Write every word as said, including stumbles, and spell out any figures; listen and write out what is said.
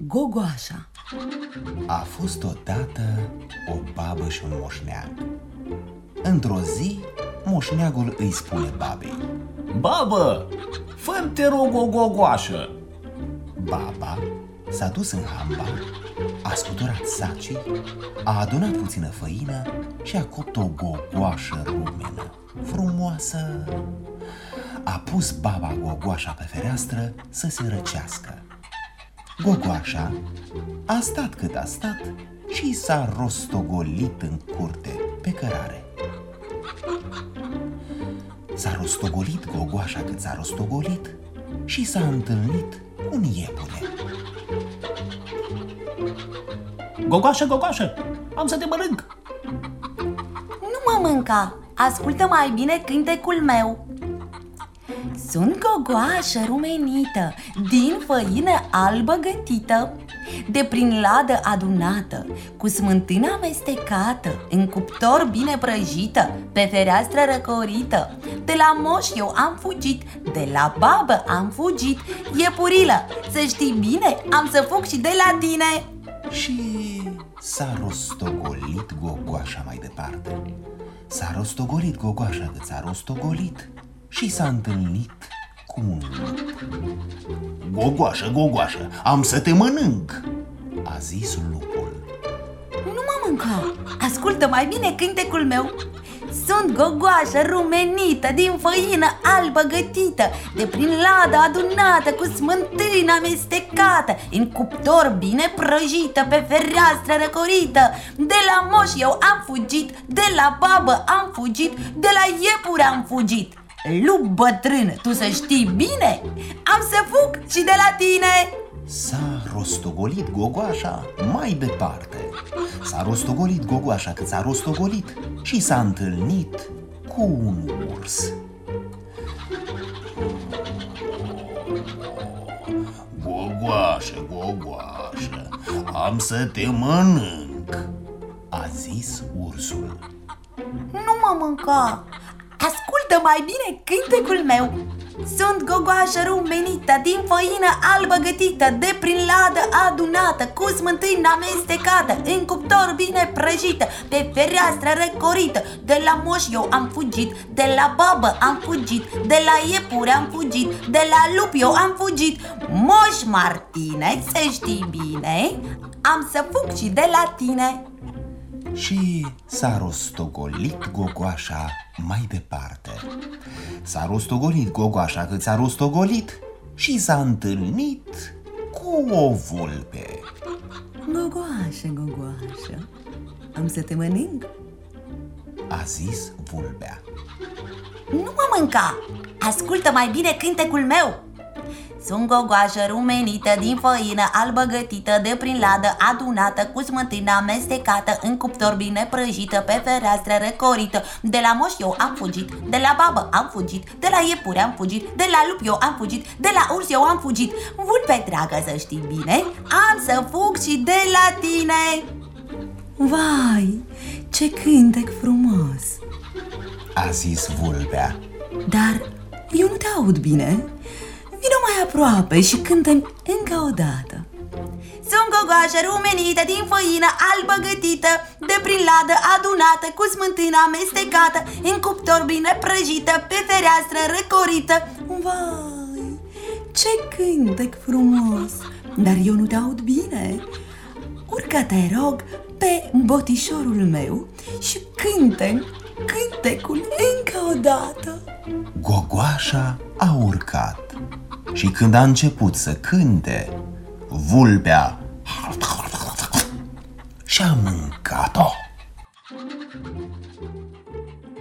Gogoașa. A fost odată o babă și un moșneag. Într-o zi, moșneagul îi spune babei: Babă, fă-mi te rog o gogoașă. Baba s-a dus în hambar, a scuturat sacii, a adunat puțină făină și a copt o gogoașă rumenă, frumoasă. A pus baba gogoașa pe fereastră să se răcească. Gogoașa a stat cât a stat și s-a rostogolit în curte pe cărare. S-a rostogolit gogoașa cât s-a rostogolit și s-a întâlnit cu un iepure. Gogoașă, gogoașă, am să te mănânc. Nu mă mânca, ascultă mai bine cântecul meu. Sunt gogoașă rumenită, din făină albă gătită, de prin ladă adunată, cu smântână amestecată, în cuptor bine prăjită, pe fereastră răcorită. De la moș eu am fugit, de la babă am fugit. Iepurilă, să știi bine, am să fug și de la tine. Și s-a rostogolit gogoașa mai departe. S-a rostogolit gogoașa cât s-a rostogolit și s-a întâlnit cu un lup. Gogoașă, gogoașă, am să te mănânc, a zis lupul. Nu mă mânca, ascultă mai bine cântecul meu. Sunt gogoașă rumenită, din făină albă gătită, de prin ladă adunată, cu smântână amestecată, în cuptor bine prăjită, pe fereastră răcorită. De la moș eu am fugit, de la babă am fugit, de la iepure am fugit. Lup bătrân, tu să știi bine, am să fug și de la tine. S-a rostogolit gogoașa mai departe. S-a rostogolit gogoașa cât s-a rostogolit și s-a întâlnit cu un urs. Gogoașă, gogoașă, am să te mănânc, a zis ursul. Nu mă mânca, ascultă mai bine cântecul meu. Sunt gogoașă rumenită, din făină albă gătită, de prin ladă adunată, cu smântână amestecată, în cuptor bine prăjită, pe fereastră răcorită. De la moș eu am fugit, de la babă am fugit, de la iepure am fugit, de la lup eu am fugit. Moș Martine, să știi bine, am să fug și de la tine. Și s-a rostogolit gogoașa mai departe. S-a rostogolit gogoașa cât s-a rostogolit și s-a întâlnit cu o vulpe. Gogoașă, gogoașă, am să te mănânc, a zis vulpea. Nu mă mânca, ascultă mai bine cântecul meu. Sunt gogoașă rumenită, din făină albă gătită, de prin ladă adunată, cu smântână amestecată, în cuptor bine prăjită, pe fereastră răcorită. De la moș eu am fugit, de la babă am fugit, de la iepure am fugit, de la lup eu am fugit, de la urs eu am fugit. Vulpe dragă, să știi bine, am să fug și de la tine. Vai, ce cântec frumos, a zis vulpea. dar eu nu te aud bine. Vino mai aproape și cântăm încă o dată. Sunt gogoașă rumenită, din făină albă gătită, de prin ladă adunată, cu smântână amestecată, în cuptor bine prăjită, pe fereastră răcorită. Vai, ce cântec frumos, dar eu nu te aud bine. Urcă, te rog, pe botișorul meu și cântă cântecul încă o dată. Gogoașa a urcat și când a început să cânte, vulpea și-a mâncat-o.